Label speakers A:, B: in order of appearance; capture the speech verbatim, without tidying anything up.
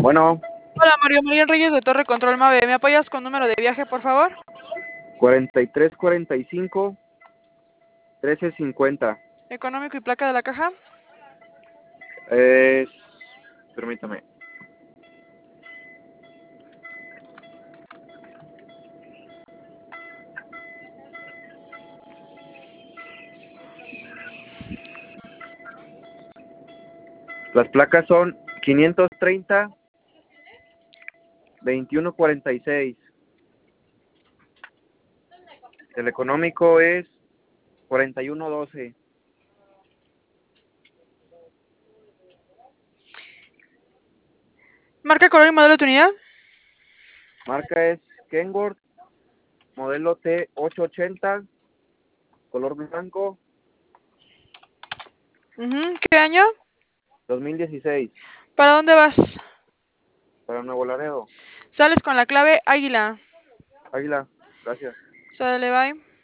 A: Bueno,
B: Hola, Mario María Reyes de Torre Control Mave. ¿Me apoyas con número de viaje, por favor?
A: cuarenta y tres cuarenta y cinco, trece cincuenta.
B: Económico y placa de la caja.
A: Es... Permítame. Las placas son quinientos treinta, veintiuno cuarenta y seis. El económico es cuarenta y uno doce.
B: Marca, color y modelo de tu unidad.
A: Marca es Kenworth, modelo T ochocientos ochenta, color blanco,
B: Uh-huh. ¿Qué año?
A: dos mil dieciséis.
B: ¿Para dónde vas?
A: Para Nuevo Laredo.
B: Sales con la clave Águila.
A: Águila, gracias.
B: Sale, bye.